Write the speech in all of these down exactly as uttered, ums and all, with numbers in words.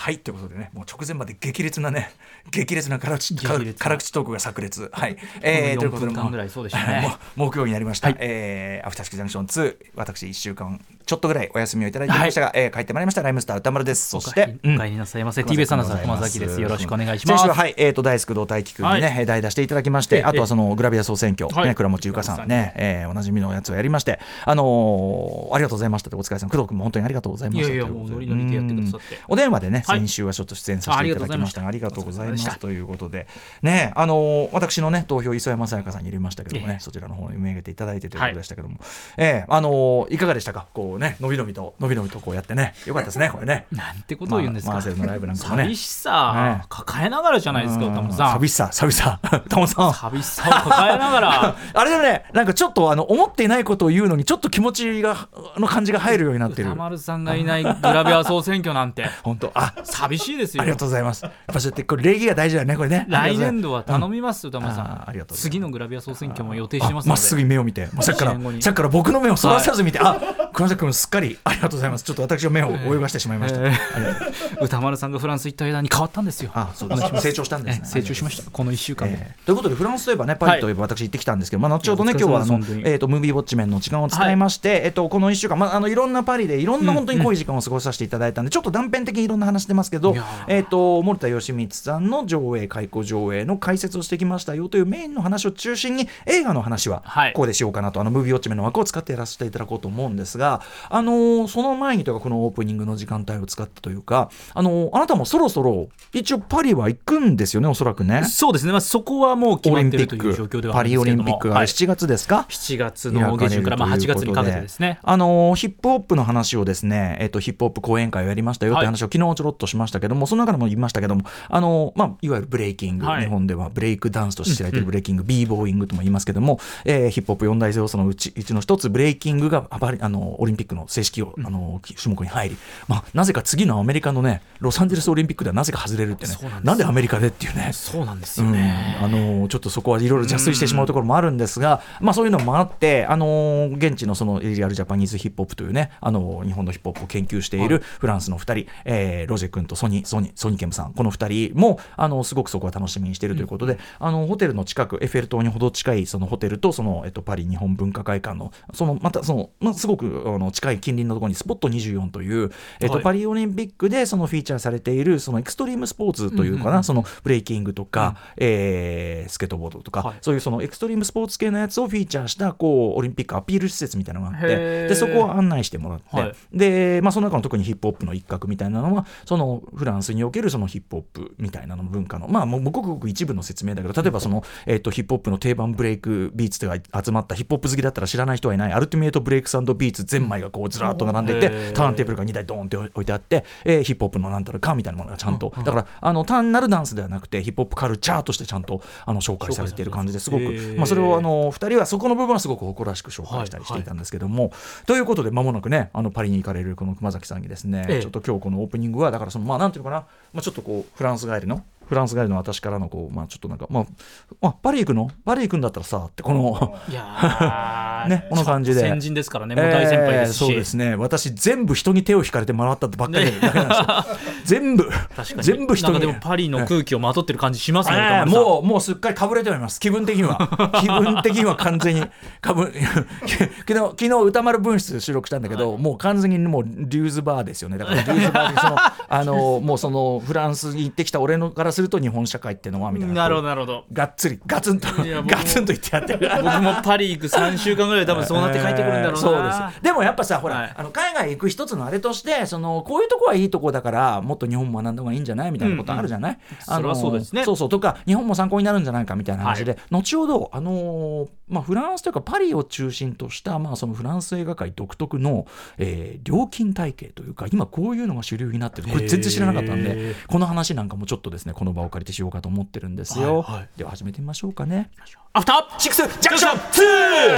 はいということでねもう直前まで激烈なね激烈な辛口辛口トークが炸裂はい、えー、ということでもう木曜になりました、はいえー、アフターシックスジャンクションツー私いっしゅうかんちょっとぐらいお休みをいただいていましたが、はいえー、帰ってまいりましたライムスター歌丸です。そしてお帰りなさいませ、うん、ティービーエス アナウンサー熊崎です。よろしくお願いします。 先週は、はいえー、と大工藤大輝くんにね、はい、代打していただきまして、えー、あとはそのグラビア総選挙、はいね、倉持ゆかさんね、えー、おなじみのやつをやりまして、あのー、ありがとうございましたとお疲れ様工藤くんも本当にありがとうございました。 いやいやもうノリノリでやってくださってお電話でね、はい、先週はちょっと出演させていただきましたがありがとうございますということでね、あのー、私のね投票磯山さやかさんに入れましたけどもね、えー、そちらの方に読み上げていただいてということでしたけども、はいえー、あのー、いかがでしたかこうねのびのびとのびのびとこうやってねよかったですねこれねなんてことを言うんですか、 まあ、マーセルのライブなんかもね寂しさ、ね、抱えながらじゃないですか歌本さん。 寂しさ寂しさ歌本さん寂しさを抱えながらあれだねなんかちょっとあの思っていないことを言うのにちょっと気持ちがの感じが入るようになってる。 歌丸さんがいないグラビア総選挙なんて本当あ寂しいですよ。 ありがとうございます。やっぱそうやってこれ礼儀が大事だよねこれね。 来年度は頼みます、うん、歌丸さんあありがとう次のグラビア総選挙も予定してますのでまっすぐ目を見てもうさっきからさっきから僕の目をそらさず見て、はい、あ熊崎君すっかりありがとうございます。ちょっと私の目を泳がしてしまいました、えー、歌丸さんがフランス行った間に変わったんですよ。 あそうです成長したんですね。 成長しましたこのいっしゅうかんで、 えー、ということでフランスといえばねパリといえば私行ってきたんですけど、はいまあ、後ほどね今日はあの、えー、とムービーウォッチメンの時間を使いまして、はいえー、とこのいっしゅうかん、まあ、あのいろんなパリでいろんな本当に濃い時間を過ごさせていただいたんで、うんうん、ちょっと断片的にいろんな話してますけど、えー、と森田義満さんの上映開講上映の解説をしてきましたよというメインの話を中心に映画の話はここでしようかなと、はい、あのムービーウォッチメンの枠を使ってやらせていただこうと思うんですが、あのー、その前にというかこのオープニングの時間帯を使ったというか、あのー、あなたもそろそろ一応パリは行くんですよねおそらくね。 そうですね、まあ、そこはもう決まってるという状況ではあるんですけども、 パリオリンピックがしちがつですか、はい、 しちがつの下旬からまあはちがつにかけてですね、 あのー、ヒップホップの話をですね、えー、とヒップホップ講演会をやりましたよという話を昨日ちょろっとしましたけども、その中でも言いましたけども、あのーまあ、いわゆるブレイキング、はい、日本ではブレイクダンスとして知られているブレイキング、うんうん、ビーボーイングとも言いますけども、えー、ヒップホップよん大要素のうちうちの一つブレイキングがあのオリンピックの正式を、うん、あの種目に入り、まあ、なぜか次のアメリカのねロサンゼルスオリンピックではなぜか外れるってね、なんなんでアメリカでっていうね、 そうなんですよね、 うん、あのちょっとそこはいろいろ邪推してしまうところもあるんですが、まあ、そういうのもあってあの現地のそのエリアルジャパニーズヒップホップというねあの日本のヒップホップを研究しているフランスのふたり、えー、ロジェ君とソニソニソニケムさん、このふたりもあのすごくそこは楽しみにしているということで、うん、あのホテルの近くエッフェル塔にほど近いそのホテルとその、えっと、パリ日本文化会館のそのまたその、まあ、すごくあの近い近隣のところにスポットにじゅうよんという、えっとはい、パリオリンピックでそのフィーチャーされているそのエクストリームスポーツというかな、うんうん、そのブレイキングとか、うんえー、スケートボードとか、はい、そういうそのエクストリームスポーツ系のやつをフィーチャーしたこうオリンピックアピール施設みたいなのがあって、でそこを案内してもらって、はい、で、まあ、その中の特にヒップホップの一角みたいなのはそのフランスにおけるそのヒップホップみたいなの文化のまあもうごくごく一部の説明だけど、例えばその、えー、とヒップホップの定番ブレイクビーツが集まったヒップホップ好きだったら知らない人はいないアルティメイトブレイクス&ビーツ全枚がこうずらっと並んでいて、ターンテーブルがにだいドーンって置いてあって、えー、ヒップホップのなんたらかみたいなものがちゃんと、だからあの単なるダンスではなくてヒップホップカルチャーとしてちゃんとあの紹介されている感じですごく、まあ、それをあのふたりはそこの部分はすごく誇らしく紹介したりしていたんですけども、はいはい、ということで間もなくねあのパリに行かれるこの熊崎さんにですね、ええ、ちょっと今日このオープニングはだからそのまあなんていうのかな、まあ、ちょっとこうフランス帰りのフランス帰りの私からのこう、まあ、ちょっとなんか、まあ、あパリ行くのパリ行くんだったらさってこのいやね、この感じで先人ですからね、もう大先輩ですし、 えー、そうですね、私全部人に手を引かれて回ったってばっかりだけなんですよ全部確かに全部人になんかでもパリの空気をまとってる感じしますね、えー、もうもうすっかりかぶれております気分的には気分的には完全にかぶ昨日昨日歌丸分室収録したんだけど、はい、もう完全にもうリューズバーですよね。だからリューズバーでそのあのもうそのフランスに行ってきた俺のからすると日本社会ってのはみたいな、 なるほどなるほど、 がっつりガツンとガツンと言ってやってる僕もパリ行くさんしゅうかんぐらい多分そうなって帰ってくるんだろうな、えー、 そうです。でもやっぱさほら、はい、あの海外行く一つのあれとしてそのこういうとこはいいとこだからもっと日本も学んだ方がいいんじゃないみたいなことあるじゃない、うんうん、あのそれはそうですね、 そうそうとか日本も参考になるんじゃないかみたいな話で、はい、後ほどあのーまあ、フランスというかパリを中心とした、まあ、そのフランス映画界独特の、えー、料金体系というか今こういうのが主流になってる、これ全然知らなかったんでこの話なんかもちょっとですねこの場を借りてしようかと思ってるんですよ、はいはい、では始めてみましょうかね。 アフターシックスジャンクションツー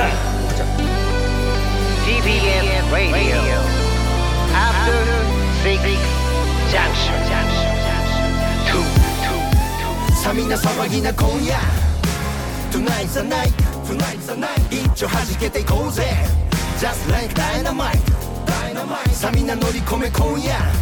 ティービーエス Radio After Six Junction さあみんな騒ぎな今夜 Tonight's the night Tonight's the night 一丁弾けていこうぜ Just like dynamite さあみんな乗り込め今夜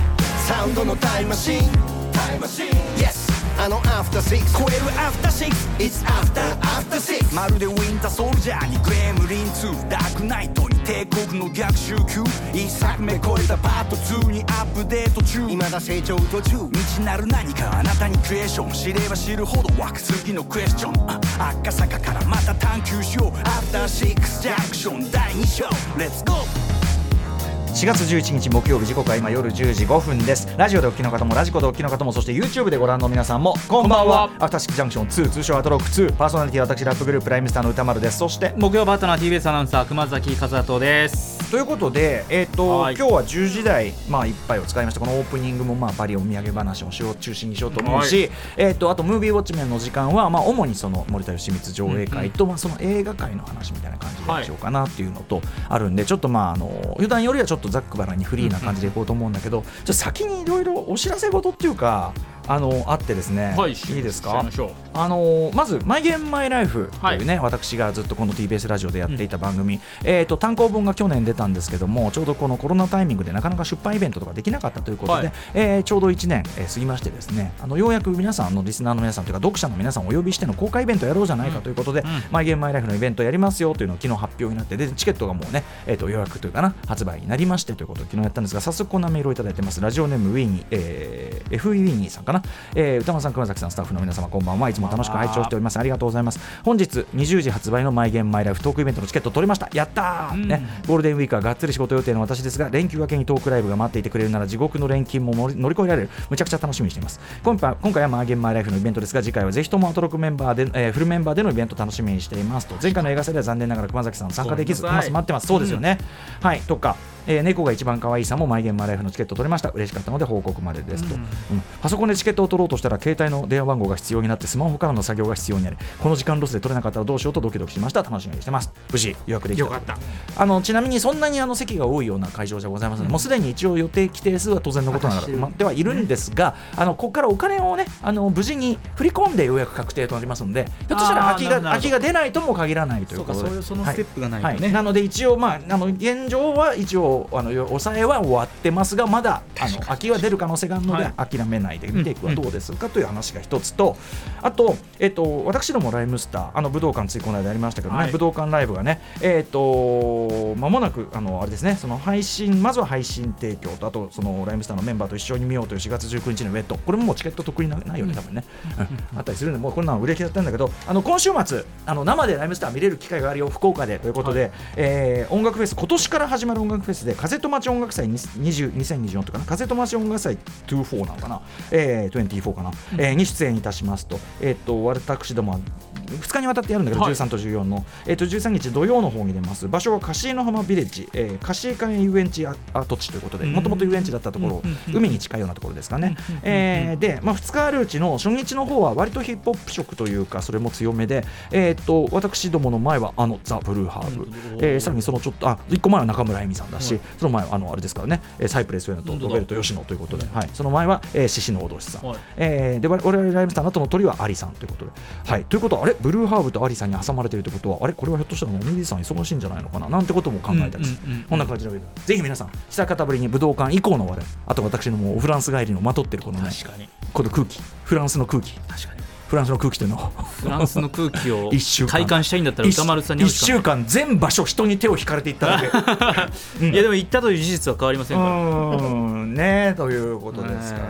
サウンドのタイムマシンタイムマシン Yes あのアフターシックス超えるアフターシックス It's after after six まるでウィンターソルジャーにグレムリンツーダークナイトに帝国の逆襲級一作目超えたパートツーにアップデート中未だ成長途中未知なる何かあなたにクエスチョン知れば知るほど湧く次のクエスチョン赤坂からまた探求しようアフターシックスジャンクションだいに章 Let's go しがつじゅういちにち木曜日、時刻は今夜じゅうじごふんです。ラジオでお聞きの方もラジコでお聞きの方も、そして YouTube でご覧の皆さんもこんばんは。アフターシックスジャンクションツー、通称アトロックツー、パーソナリティは私ラップグループライムスターの歌丸です。そして木曜パートナー ティービーエス アナウンサー熊崎和人です。 ということで、えーとはい今日はじゅうじ台、まあ、いっぱいを使いました。このオープニングも、まあ、パリお土産話をしよう中心にしようと思うし、 はいえー、とあとムービーウォッチメンの時間は、まあ、主にその森田義満上映会と、まあ、その映画界の話みたいな感じでしようかなっていうのとあるんで、ちょっとまああの普段よりはちょっとざっくばらんにフリーな感じでいこうと思うんだけど、ちょっと先にいろいろお知らせ事っていうかあのあってですね、 はい、 いいですか。 しちゃいましょう。 あのまずマイゲームマイライフというね、はい、私がずっとこの ティービーエス ラジオでやっていた番組、うんえー、と単行本が去年出たんですけども、ちょうどこのコロナタイミングでなかなか出版イベントとかできなかったということで、はいえー、ちょうどいちねん、えー、過ぎましてですね、あのようやく皆さんのリスナーの皆さんというか読者の皆さんをお呼びしての公開イベントやろうじゃないかということで、うんうん、マイゲームマイライフのイベントやりますよというのを昨日発表になって、でチケットがもうね、えー、と予約というかな発売になりましてということで昨日やったんですが、早速こんなメールをいただいてます。ラジオネームウィーニー、えー、エフイー ウィーニーさんかな、えー、歌間さん熊崎さんスタッフの皆様こんばんは。いつも楽しく拝聴しております。ありがとうございます。本日にじゅうじ発売のマイゲームマイライフトークイベントのチケットを取りました。やったー、うんね、ゴールデンウィークはがっつり仕事予定の私ですが、連休明けにトークライブが待っていてくれるなら地獄の連勤も乗り乗り越えられる。むちゃくちゃ楽しみにしています。今回今回はマイゲームマイライフのイベントですが、次回はぜひともアトロックメンバーで、えー、フルメンバーでのイベント楽しみにしていますと。前回の映画祭では残念ながら熊崎さん参加できず待ってます。そうですよね、うん、はいとかえー、猫が一番可愛いさんもマイゲームマイライフのチケット取れました。嬉しかったので報告までですと、うんうん、パソコンでチケットを取ろうとしたら携帯の電話番号が必要になってスマホからの作業が必要になり、この時間ロスで取れなかったらどうしようとドキドキしました。楽しみにしてます。無事予約できた。 よかった。 あのちなみにそんなにあの席が多いような会場じゃございませんので、うん、もうすでに一応予定規定数は当然のことながら埋まってはいるんですが、あのここからお金をねあの無事に振り込んでようやく確定となりますので、ひょっとしたら空きが空きが出ないとも限らないということで、 そうか、そういうそのステップがないとね、 はいはい、なので一応まああの現状は一応あの抑えは終わってますが、まだあの空きは出る可能性があるので、はい、諦めないで見ていくはどうですかという話が一つと、あと、えっと、私どもライムスターあの武道館ついこの間やりましたけどね、はい、武道館ライブがねえっと間もなくあのあれですね、その配信まずは配信提供と、あとそのライムスターのメンバーと一緒に見ようというしがつじゅうくにちのイベント、これももうチケット得意なないよね多分ね、うん、あったりするんで、もうこんなの売れ切れだったんだけど、あの今週末あの生でライムスター見れる機会があるよ福岡でということで、はいえー、音楽フェス今年から始まる音楽フェスで風と街音楽祭にせんにじゅうよんとかな、風と街音楽祭にじゅうよんなのかな、えー、にじゅうよんかな、うんえー、に出演いたしますと、えー、と私どもはふつかにわたってやるんだけど、はい、じゅうさんとじゅうよんの、えー、とじゅうさんにち土曜の方に出ます。場所は樫の浜ビレッジ、えー、樫海遊園地跡地ということで、もともと遊園地だったところ、海に近いようなところですかね、えー、で、まあ、ふつかあるうちの初日の方は割とヒップホップ色というかそれも強めで、えー、と私どもの前はあのザ・ブルーハーブ、えー、さらにそのちょっとあいっこまえは中村恵美さんだし、はい、その前はあのあれですからね、サイプレスウェイとロベルト吉野ということで、はい、その前は獅子のおどしさん、はいえー、で我々ライブスターの後の鳥はアリさんということで、はい、ということはあれブルーハーブとアリさんに挟まれているということは、あれこれはひょっとしたらもうミリーさん忙しいんじゃないのかななんてことも考えたりする、うんうんうん、こんな感じの上でぜひ皆さん久方ぶりに武道館以降の我々、あと私のもうフランス帰りのまとってるこのねこの空気、フランスの空気、確かにフランスの空気というのをフランスの空気を体感したいんだったら歌丸さんに会うしかない。いっしゅうかん全場所人に手を引かれていっただけ、うん、いやでも行ったという事実は変わりませんからうんねということですから、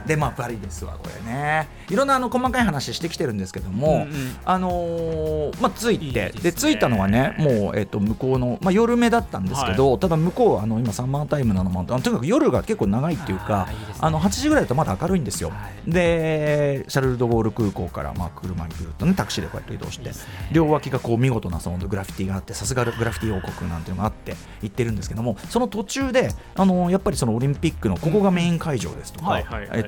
でまあパリですわこれね、いろんなあの細かい話してきてるんですけども、うんうん、あのー、まあ着いていいで、ね、で着いたのはねもう、えー、と向こうの、まあ、夜目だったんですけど、はい、ただ向こうはあの今サンマータイムなのもとにかく夜が結構長いっていうか、あいいですね、あのはちじぐらいだとまだ明るいんですよ、はい、でシャルル・ド・ゴール空港からまあ車にずっとねタクシーでこうやって移動して、いいですね、両脇がこう見事なそのグラフィティがあって、さすがグラフィティ王国なんていうのがあって行ってるんですけども、その途中であのやっぱりそのオリンピックのここがメイン会場ですとか、えっと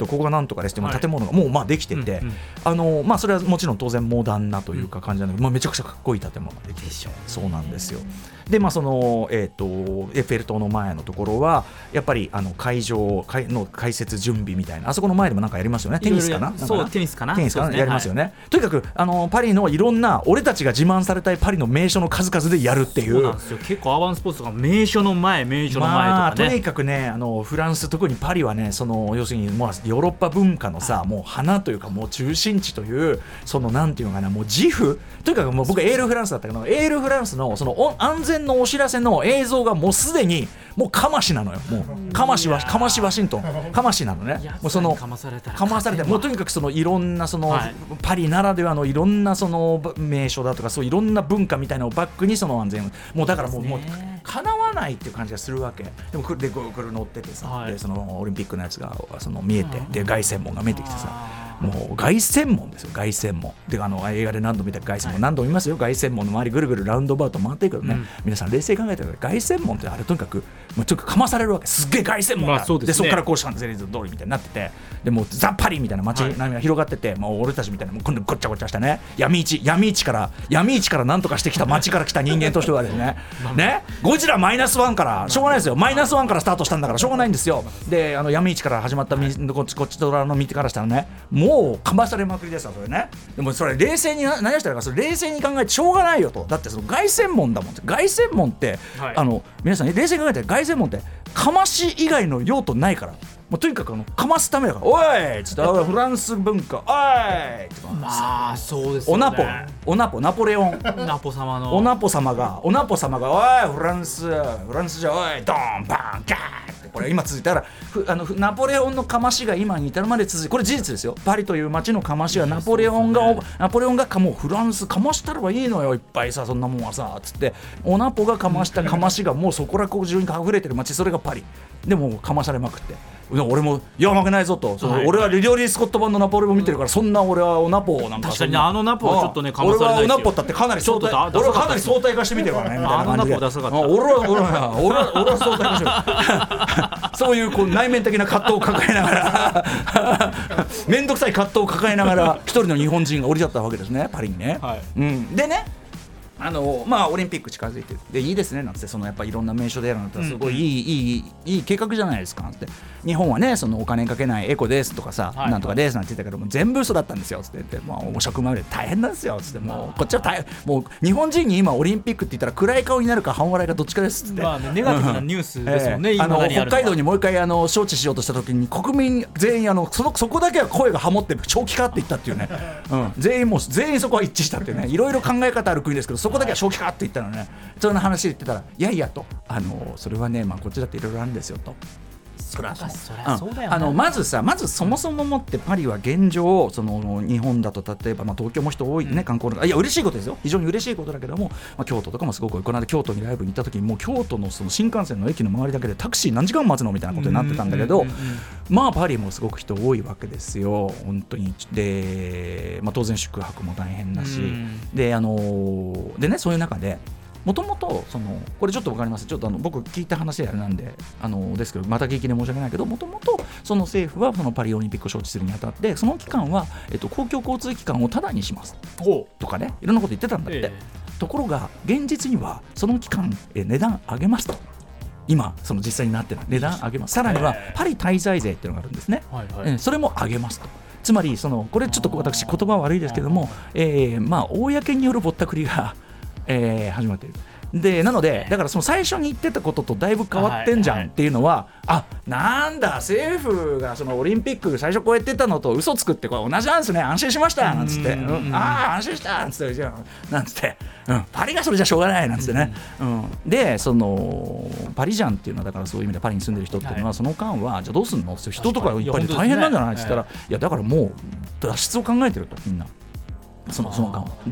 ここがなんとかですって建物がもうまあできてて、はいうんうん、あのまあ、それはもちろん当然モダンなというか感じなので、うんまあ、めちゃくちゃかっこいい建物ができてでしょう。そうなんですよ。で、まあそのえー、とエッフェル塔の前のところはやっぱりあの会場の開設準備みたいな、あそこの前でもなんかやりますよね。テニスかな、 そうテニスかなテニスかな、 ね、 やりますよね、はい、とにかくあのパリのいろんな俺たちが自慢されたいパリの名所の数々でやるっていう。 そうなんですよ。結構アーバンスポーツとか名所の前名所の前とかね、まあ、 とにかくねあのフランス特にパリはねその要するにもうヨーロッパ文化のさ、はい、もう花というかもう中心地というそのなんていうのかなもう自負とにかくもう僕エールフランスだったけどエールフランスのその安全のお知らせの映像がもうすでにもうかましなのよ。もうかましはかましワシントンかましなのね。もうそのかまされたらかまされてもうとにかくそのいろんなその、はい、パリならではのいろんなその名所だとかそういろんな文化みたいなのをバックにその安全もうだからもうもうかなわないっていう感じがするわけでもでこれ乗っててさ、はい、でそのオリンピックのやつがその見えてで凱旋門が見えてきてさもう凱旋門ですよ。凱旋門であの映画で何度見た凱旋門、はい、何度も見ますよ。凱旋門の周りぐるぐるラウンドバウト回っていくけどね、うん、皆さん冷静に考えてください。凱旋門ってあれとにかくもうとにかくかまされるわけ。すっげえ凱旋門だ、まあ そうですね、でそこからこうシャンゼリゼ通りみたいになっててでもうザ・パリみたいな街並みが広がってて、はい、もう俺たちみたいなもう今度ごっちゃごちゃしたね闇市闇市から闇市からなんとかしてきた街から来た人間としてはですねねゴジラマイナスワンからしょうがないですよ。マイナスワンからスタートしたんだからしょうがないんですよ。であの闇市から始まったみ、はい、こっちこっちとらの道からしたらねもうかまされまくりですわそれね。でもそれ冷静に何をしたらかそれ冷静に考えてしょうがないよと。だってその凱旋門だもん。凱旋門って、はい、あの皆さん、ね、冷静に考えて凱旋門ってかまし以外の用途ないからもうとにかくあのかますためだからおいっつってフランス文化おいってまあそうですよね。オナポオナポナポレオンナポ様のオナポ様がオナポ様がおいフランスフランスじゃおいドーンバンガーってこれ今続いたらあのナポレオンのかましが今に至るまで続いてこれ事実ですよ。パリという街のかましはナポレオンが、ね、ナポレオンがかもうフランスかましたらばいいのよいっぱいさそんなもんはさつってオナポがかましたかましがもうそこらこ中に溢れてる街それがパリでもかまされまくって俺もいや負けないぞと、その俺はリリー・スコット版のナポレオン見てるから、そんな俺はオナポなんか確かにあのナポはちょっとねかまされないですよ。 俺はオナポだってかなり相対俺はかなり相対化してみてるからねみたいな感じであのナポダサかった。 俺は俺は俺は俺は相対化してるそういうこう内面的な葛藤を抱えながら面倒くさい葛藤を抱えながら一人の日本人が降り立ったわけですねパリにね、はいうん、でねあのまあ、オリンピック近づいてでいいですねなんてそのやっぱいろんな名所でやるのってすごいいい、うん、いい、いい計画じゃないですかって日本はねそのお金かけないエコですとかさ、はい、なんとかですなんて言ったけども全部嘘だったんですよつって言ってもう職場で大変なんですよつってもうこっちは大変もう日本人に今オリンピックって言ったら暗い顔になるか半笑いかどっちかですつって、 まあね、ネガティブなニュースですもんね、うんえー、 あの北海道にもう一回あの招致しようとした時に国民全員あの そ, のそこだけは声がハモって長期化って言ったっていうね、うん、全員も全員そこは一致したっていうねいろいろ考え方ある国ですけどそこだけは長期化って言ったのね。そんな話言ってたらいやいやとあのそれはね、まあ、こっちだっていろいろあるんですよと。そらそうだよね。あのまずさまずそもそももってパリは現状その日本だと例えば、まあ、東京も人多いね、うん、観光のいや嬉しいことですよ非常に嬉しいことだけども、まあ、京都とかもすごくこの間京都にライブに行った時にもう京都 の, その新幹線の駅の周りだけでタクシー何時間待つのみたいなことになってたんだけど、まあパリもすごく人多いわけですよ本当にで、まあ、当然宿泊も大変だし、であのでねそういう中でもともとこれちょっと分かりますちょっとあの僕聞いた話であれなんであのですけどまた聞きで申し訳ないけどもともとその政府はそのパリオリンピックを招致するにあたってその期間は、えっと、公共交通機関をタダにしますとかねいろんなこと言ってたんだって、えー、ところが現実にはその期間え値段上げますと今その実際になってる値段上げますさらにはパリ滞在税っていうのがあるんですね、はいはいえー、それも上げますとつまりそのこれちょっと私言葉は悪いですけども、えー、まあ公によるぼったくりがえー、始まっているでなのでだからその最初に言ってたこととだいぶ変わってんじゃんっていうのは、はいはい、あなんだ政府がそのオリンピック最初こうやってたのと嘘つくってこれ同じなんですね安心しましたなんつって、うん、ああ安心したなんつってじゃあなんつって、うん、パリがそれじゃしょうがないなんつってね、うんうん、でそのパリジャンっていうのはだからそういう意味でパリに住んでる人っていうのは、はい、その間はじゃあどうすんのって人とかいっぱい大変なんじゃないって言ったら、はい、いやだからもう脱出を考えてるとみんなそのその間はで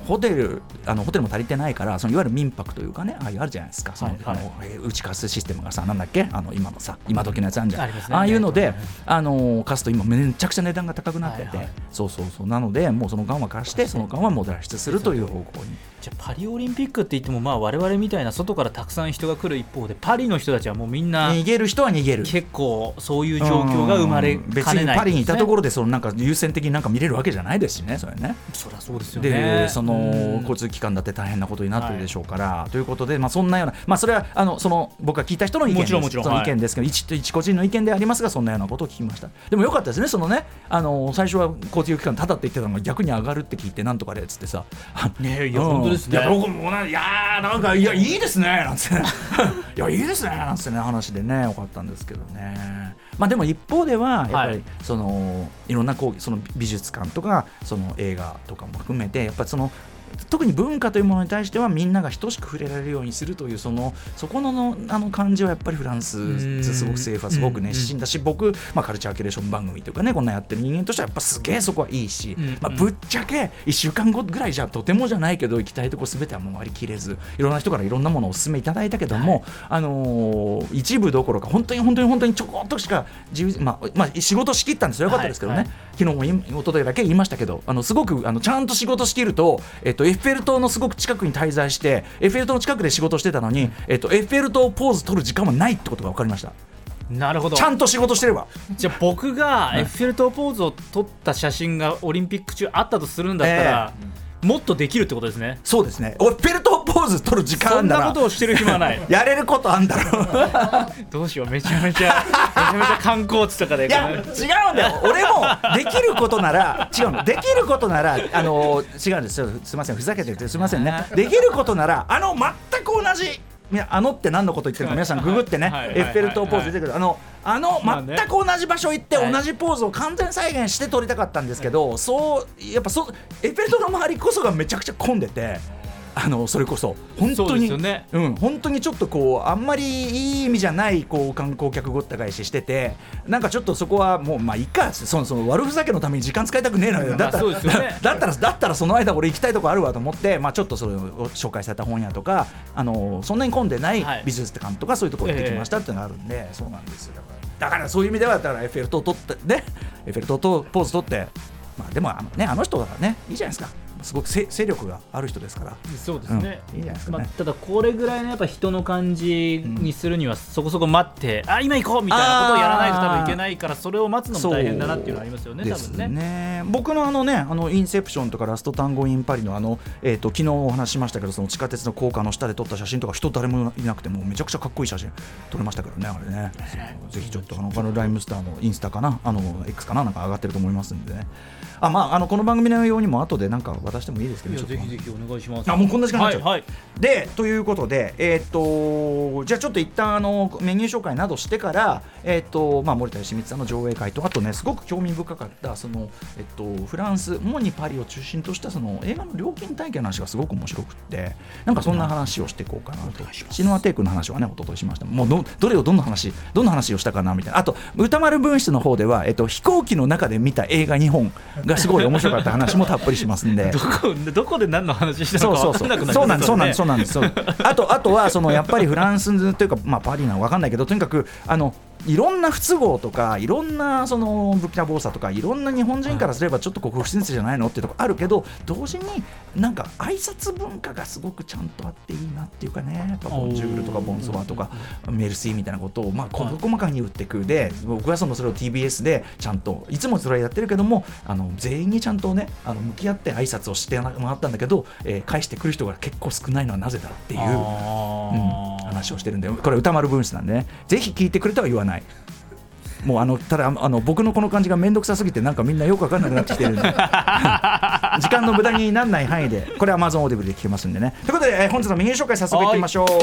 ホテルあのホテルも足りてないから、そのいわゆる民泊というかね、ああいうあるじゃないですか、その、はいはい、あの打ち貸すシステムがさ、なんだっけ、あの今のさ今時のやつあるじゃん、うん、あ, ね、ああいうので、あの貸すと今めちゃくちゃ値段が高くなってて、はいはい、そうそうそう、なのでもうその間は貸して、その間はもう脱出するという方向に。 じゃあパリオリンピックって言っても、まあ我々みたいな外からたくさん人が来る一方で、パリの人たちはもうみんな逃げる人は逃げる、 結構そういう状況が生まれかねない、ね、 別にパリにいたところでそのなんか優先的になんか見れるわけじゃないですしね、それね。 そりゃそうですよね。 でその交通機関だって大変なことになってるでしょうから、はい、ということで、まあ、そんなような、まあ、それはあのその僕が聞いた人の意見です、もちろんもちろんその意見ですけど、はい、一, 一個人の意見でありますが、そんなようなことを聞きました。でもよかったですね、そのね、あの最初は交通機関ただって言ってたのが逆に上がるって聞いて、なんとかでっつってさ、 ね、いや、うん、本当ですね。 いや僕もいやなんかいやいいですねなんつっていやいいですねなんつってね話でね、よかったんですけどね。まあでも一方ではやっぱりその、はい、いろんなこうその美術館とかその映画とかも含めて、やっぱりその特に文化というものに対してはみんなが等しく触れられるようにするという、そのそこ の, あの感じはやっぱりフランスすごく政府はすごく熱心だし、僕、まあ、カルチャーキュレーション番組というかね、こんなやってる人間としてはやっぱすげえそこはいいし、まあ、ぶっちゃけいっしゅうかんごぐらいじゃとてもじゃないけど行きたいとこ全てはもう割り切れず、いろんな人からいろんなものをお勧めいただいたけども、はい、あのー、一部どころか本当に本当に本当にちょこっとしか自由、まあまあ、仕事しきったんですよ、よかったですけどね、はいはい、昨日も一昨日だけ言いましたけど、あのすごくあのちゃんと仕事しきると、えっと、エッフェル塔のすごく近くに滞在してエッフェル塔の近くで仕事してたのに、えっと、エッフェル塔ポーズ取る時間はないってことが分かりました。 なるほど、 ちゃんと仕事してれば。 じゃあ僕がエッフェル塔ポーズを撮った写真がオリンピック中あったとするんだったら、えー、もっとできるってことですね。 そうですね、エッフェル塔ポーズ撮る時間あんだらそんなことをしてる暇ないやれることあんだろどうしよう、めちゃめちゃめちゃめちゃ観光地とかで。 いや違うんだよ、俺もできることなら違うのできることならあの違うんですよ、すみません、ふざけててすみませんね。できることならあの全く同じ、あのって何のこと言ってるか皆さんググってね、エッフェル塔ポーズ出てくる、あのあの全く同じ場所行って同じポーズを完全再現して撮りたかったんですけど、そうやっぱそうエッフェル塔の周りこそがめちゃくちゃ混んでて、あのそれこそ本当に、ね、うん、本当にちょっとこうあんまりいい意味じゃないこう観光客ごった返ししてて、なんかちょっとそこはもうまあいいか、そのその悪ふざけのために時間使いたくねえのよ、だったら、まあそうですよね、だったらだったらその間俺行きたいとこあるわと思って、まあ、ちょっとそれを紹介された本屋とか、あのそんなに混んでない美術館とかそういうところ行ってきましたっていうのがあるんで、えー、そうなんですよ。だからそういう意味ではだからエッフェル塔撮ってね、エッフェル塔とポーズ撮って、まあ、でもあの、ね、あの人だからねいいじゃないですか、すごく勢力がある人ですから。 そうですね、 うん、いいじゃないですかね、 まあ、ただこれぐらいのやっぱ人の感じにするにはそこそこ待って、うん、あ今行こうみたいなことをやらないと多分いけないから、それを待つのも大変だなっていうのはありますよね、多分ね。 ね、僕のあのね、あのインセプションとかラストタンゴインパリのあの、えー、と昨日お話しましたけど、その地下鉄の高架の下で撮った写真とか人誰もいなくてもうめちゃくちゃかっこいい写真撮れましたからね、あれね。ぜひちょっとあの他のライムスターのインスタかな、あの X かな、なんか上がってると思いますんでね。あ、まあ、あのこの番組のようにも後でなんか渡してもいいですけど、 ぜひぜひお願いします。 あ、もうこんな時間になっちゃう、 はいはい、 でということで、えー、とじゃあちょっと一旦あのメニュー紹介などしてから、えーとまあ、森田芳光さんの上映会と、あとねすごく興味深かったその、えっと、フランス主にパリを中心としたその映画の料金体系の話がすごく面白くって、なんかそんな話をしていこうかなと。シネマテイクの話はね一昨日しました。もう ど, どれをどんな話どんな話をしたかなみたいな。あと歌丸分室の方では、えっと、飛行機の中で見た映画にほんがすごい面白かった話もたっぷりしますんでど, こどこで何の話したのか分からなくなりますよね。 そうなんですそうなんですそうなんですそうなんですあとあとはそのやっぱりフランスというか、まあ、パリなのか分かんないけど、とにかくあのいろんな不都合とかいろんなそのブキナボーサとかいろんな日本人からすればちょっとここ不親切じゃないのっていうところあるけど、同時になんか挨拶文化がすごくちゃんとあっていいなっていうかね、やっぱボンジュールとかボンソワとかメルシーみたいなことをまあ細かに打っていくで、僕はそのそれを ティービーエス でちゃんといつもそれやってるけども、あの全員にちゃんとねあの向き合って挨拶をしてもらったんだけど、えー、返してくる人が結構少ないのはなぜだっていう、うん、話をしてるんで、これ歌丸分室なんでね、ぜひ聞いてくれとは言わない。もうあのただあの僕のこの感じがめんどくさすぎてなんかみんなよく分かんなくなってきてるんで時間の無駄にならない範囲でこれ Amazon オーディブルで聞けますんでね。ということで、えー、本日のメニュー紹介早速いってみましょう。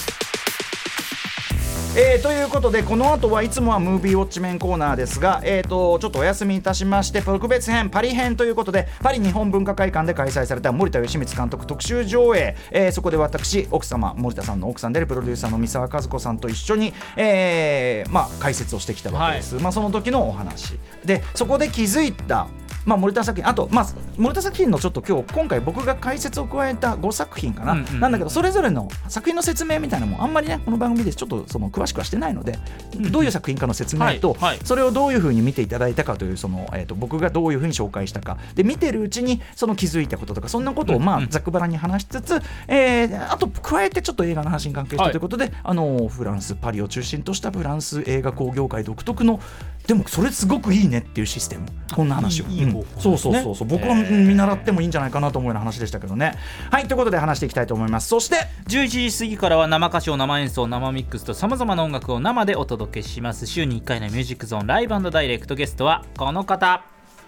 えー、ということでこの後はいつもはムービーウォッチメンコーナーですが、えー、とちょっとお休みいたしまして特別編パリ編ということで、パリ日本文化会館で開催された森田芳光監督特集上映、えー、そこで私奥様森田さんの奥さんであるプロデューサーの三沢和子さんと一緒に、えーまあ、解説をしてきたわけです、はい、まあ、その時のお話で、そこで気づいたまあ、森田作品あと、まあ、森田作品のちょっと今日今回僕が解説を加えたごさく品かな、うんうんうん、なんだけどそれぞれの作品の説明みたいなのもあんまりねこの番組でちょっとその詳しくはしてないので、うん、どういう作品かの説明と、はいはい、それをどういう風に見ていただいたかというその、えー、と僕がどういう風に紹介したかで見てるうちにその気づいたこととかそんなことをまあざっくばらんに話しつつ、えー、あと加えてちょっと映画の話に関係してということで、はい、あのフランスパリを中心としたフランス映画興業界独特のでもそれすごくいいねっていうシステムこんな話をいいいい、ね、うん、そうそうそうそう僕は見習ってもいいんじゃないかなと思うような話でしたけどね。はいということで話していきたいと思います。そしてじゅういちじ過ぎからは生歌唱生演奏生ミックスとさまざまな音楽を生でお届けします。週にいっかいのミュージックゾーンライブ&ダイレクト。ゲストはこの方。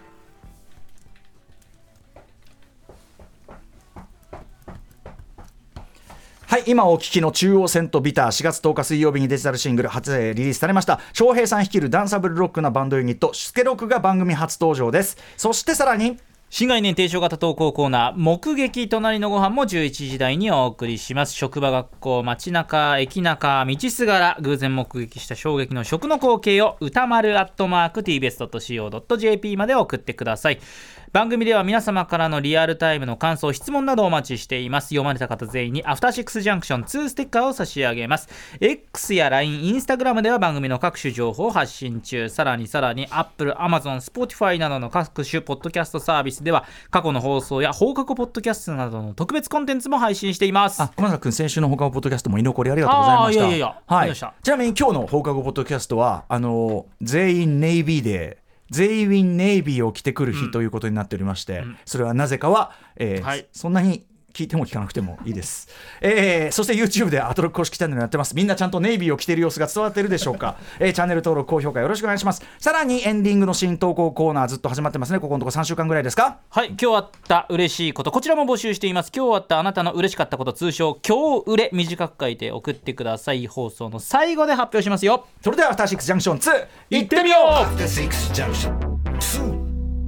はい、今お聞きの中央線とビターしがつとおか水曜日にデジタルシングル初リリースされました翔平さん率いるダンサブルロックなバンドユニットスケロクが番組初登場です。そしてさらに新概念提唱型投稿コーナー目撃隣のご飯もじゅういちじ台にお送りします。職場学校街中駅中道すがら偶然目撃した衝撃の食の光景を歌丸アットマーク ティービーエスドットシーオードットジェーピー まで送ってください。番組では皆様からのリアルタイムの感想質問などお待ちしています。読まれた方全員にアフターシックスジャンクションツーステッカーを差し上げます。 X や ライン、インスタグラムでは番組の各種情報を発信中。さらにさらに Apple、Amazon、Spotify などの各種ポッドキャストサービスでは過去の放送や放課後ポッドキャストなどの特別コンテンツも配信しています。 あ、熊崎君先週の放課後ポッドキャストも居残りありがとうございました。 あいやいやいや、 はい、ちなみに今日の放課後ポッドキャストはあの全員ネイビーで全員ネイビーを着てくる日ということになっておりまして、うん、それはなぜかは、えーはい、そんなに聞いても聞かなくてもいいです、えー、そして YouTube でアトロック公式チャンネルやってます。みんなちゃんとネイビーを着ている様子が伝わっているでしょうか、えー、チャンネル登録高評価よろしくお願いします。さらにエンディングの新投稿コーナーずっと始まってますね。ここのとこさんしゅうかんぐらいですか。 はい、今日あった嬉しいことこちらも募集しています。今日あったあなたの嬉しかったこと通称今日売れ短く書いて送ってください。放送の最後で発表しますよ。 それではアフターシックスジャンクションツー行ってみよう。アフターシックスジャンクションツー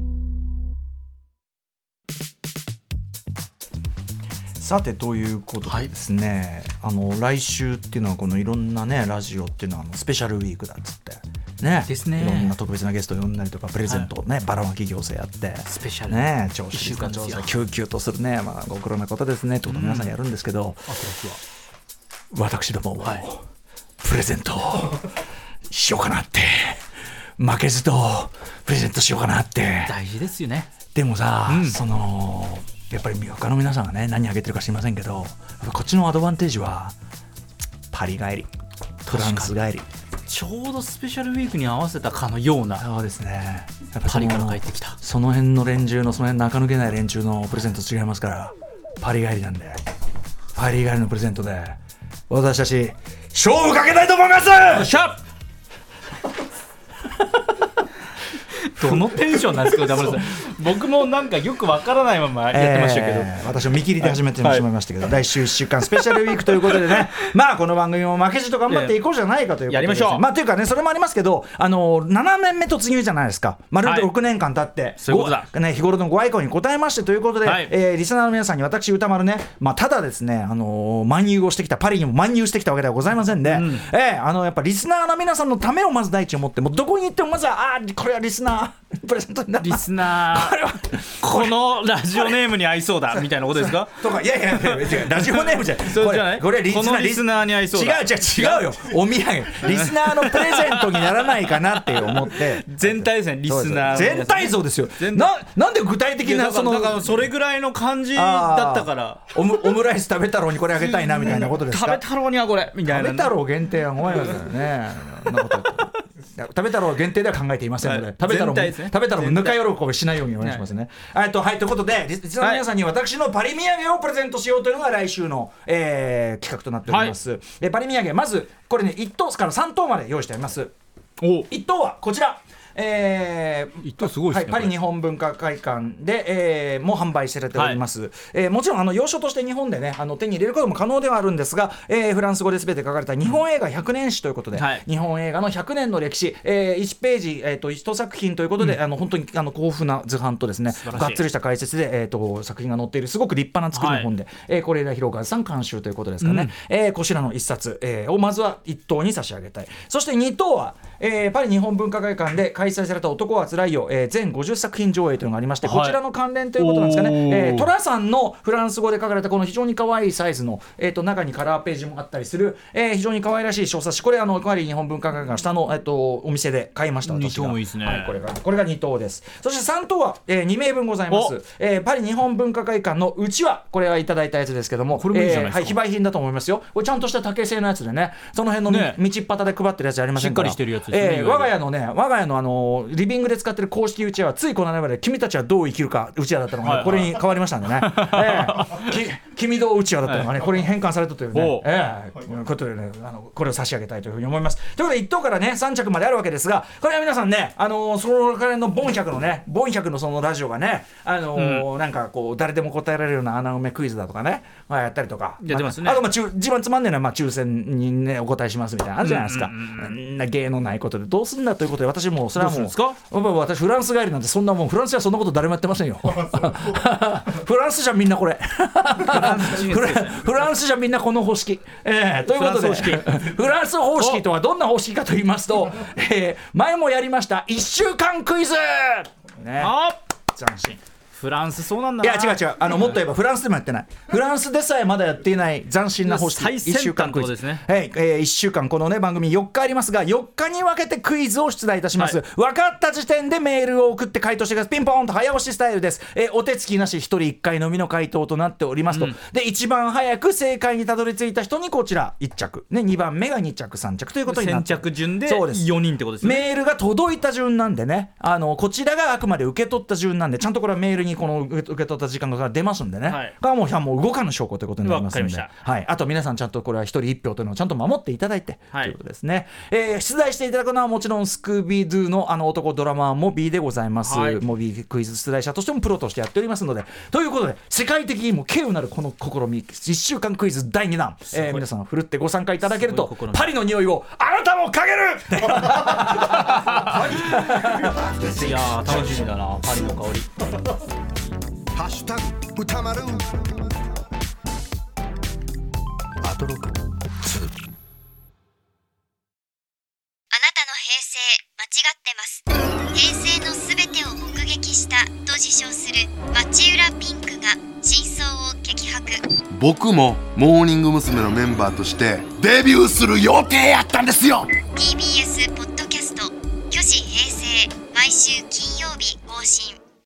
さてということでですね、はい、あの来週っていうのはこのいろんなねラジオっていうのはあのスペシャルウィークだっつってね、 ですね、 いろんな特別なゲストを呼んだりとかプレゼントをね、はい、ばらまき行政やってスペシャルね調子率化調査救急とするね、まあ、ご苦労なことですねってことを皆さんやるんですけど、うん、私どもも、はい、プレゼントをしようかなって負けずとプレゼントしようかなって大事ですよね。 でもさ、うん、そのやっぱり他の皆さんがね何あげてるか知りませんけどこっちのアドバンテージはパリ帰りフランス帰りちょうどスペシャルウィークに合わせたかのような。 そうですね、やっぱパリから帰ってきたその辺の連中のその辺の垢抜けない連中のプレゼント違いますからパリ帰りなんでパリ帰りのプレゼントで私たち勝負かけたいと思います。よっしゃどのテンションなんですか。僕もなんかよくわからないままやってましたけど、えー、私も見切りで始めてしまいましたけど、はい、来週いっしゅうかんスペシャルウィークということでねまあこの番組も負けじと頑張っていこうじゃないかということで、ね、 やりましょう。 まあというかねそれもありますけどあのななねんめ突入じゃないですか。まるでろくねんかん経って、はい、 そういうことだ、 ね、日頃のご愛顧に応えましてということで、はい、えー、リスナーの皆さんに私歌丸ね、まあ、ただですね、あのー、漫遊をしてきたパリにも漫遊してきたわけではございませんで、うん、えー、あのやっぱリスナーの皆さんのためをまず第一に思ってもうどこに行ってもまずはあこれはリスナープレゼントになるリスナーこれはこのラジオネームに合いそうだみたいなことですかとかいやいやいや別にラジオネームじゃないそうじゃないこれリスナーこのリスナーに合いそうだ違う違う違うよお土産リスナーのプレゼントにならないかなって思って全体ですねリスナー全体像ですよ。な, なんで具体的なそのだからそれぐらいの感じだったからオ ム, オムライス食べ太郎にこれあげたいなみたいなことですか。 食べ太郎にはこれみたいな、 食べ太郎限定は怖いわけだよね食べ太郎限定では考えていませんので、はい、食べ太郎も、ね、食べ太郎もぬか喜びしないようにお願いしますね。はい、とはいということでリスナーの皆さんに私のパリ土産をプレゼントしようというのが来週の、えー、企画となっております、はい、えパリ土産まずこれねいっ等からさん等まで用意してあります。おいっ等はこちらえー一等すごいですね、 はい、パリ日本文化会館で、えー、も販売されております、はい、えー、もちろんあの洋書として日本でねあの手に入れることも可能ではあるんですが、えー、フランス語で全て書かれた日本映画ひゃくねん史ということで、はい、日本映画のひゃくねんの歴史、えー、いちページ、えー、といち作品ということで、うん、あの本当にあの豊富な図版とですねがっつりした解説で、えー、と作品が載っているすごく立派な作りの本で、はい、えー、是枝裕和さん監修ということですかね、うん、えー、こちらのいっさつ、えー、をまずはいっ等に差し上げたい。そしてに等はえー、パリ日本文化会館で開催された男はつらいよ、えー、全ごじゅっさく品上映というのがありまして、はい、こちらの関連ということなんですかね、えー、トラさんのフランス語で書かれたこの非常に可愛いサイズの、えー、と中にカラーページもあったりする、えー、非常に可愛らしい小冊子、これあのパリ日本文化会館下の、えー、とお店で買いました。 に等もいいですね、 はい、これがこれがに等です。そしてさん等は、えー、にめいぶんございます、えー、パリ日本文化会館のうちわ、これはいただいたやつですけども、 これもいいじゃないですか、 えーはい、非売品だと思いますよ。これちゃんとした竹製のやつでね、その辺の、ね、道っ端で配ってるやつありませんから、 しっかりしてるやつですね、 えー、我が家のね我が家のあのリビングで使ってる公式うちわはついこの間まで君たちはどう生きるかうちわだったのが、ねはいはい、これに変わりましたんでね、えー、き君どううちわだったのがね、これに変換されたというね、えー、ことでね、あのこれを差し上げたいというふうに思います。ということでいっ等からねさん着まであるわけですが、これは皆さんね、あのー、その彼のボン百のねボン百のそのラジオがね、あのーうん、なんかこう誰でも答えられるような穴埋めクイズだとかね、まあ、やったりとかやってますね。 あとまあ一番つまんねえのはまあ抽選にねお答えしますみたいなあるじゃないですか、うんうんうん、な芸のないことでどうすんだということで、私もうそれはもう私フランス帰りなんてそんなもん、フランスじゃそんなこと誰もやってませんよフランスじゃみんなこれフランスじゃみんなこの方式、えー、ということでフランス方式とはどんな方式かと言いますと、えー、前もやりましたいっしゅうかんクイズ、ね、あ斬新。 フランスそうなんだな。 いや違う違う、あのもっと言えばフランスでもやってない、フランスでさえまだやっていない斬新な方式、 最先端ってことですね。 はい、えー、いっしゅうかんこのね番組よっかありますが、よっかに分けてクイズを出題いたします、はい、分かった時点でメールを送って回答してください。ピンポーンと早押しスタイルです、えー、お手つきなしひとりいっかいのみの回答となっておりますと、うん、で一番早く正解にたどり着いた人にこちらいっ着、ね、にばんめがに着さん着ということになって、 先着順でよにんってことですね。 メールが届いた順なんでね、あのこちらがあくまで受け取った順なんで、ちゃんとこれはメールにこの受け取った時間が出ますんでね、はい、これはもうもう動かぬ証拠ということになりますので、はい、あと皆さんちゃんとこれはひとりいっぴょうというのをちゃんと守っていただいて、はい、ということですね、えー、出題していただくのはもちろんスクービードゥのあの男ドラマーモビーでございます、はい、モビークイズ出題者としてもプロとしてやっておりますので、ということで世界的にも稀有なるこの試みいっしゅうかんクイズだいにだん、えー、皆さんふるってご参加いただけるとパリの匂いをあなたも嗅げるいやー楽しみだな、パリの香りハッシュタグ歌丸アトロクツー。 あなたの平成間違ってます。平成のすべてを目撃したと自称する町浦ピンクが真相を激白。 僕もモーニング娘。のメンバーとしてデビューする予定やったんですよ。 ティービーエス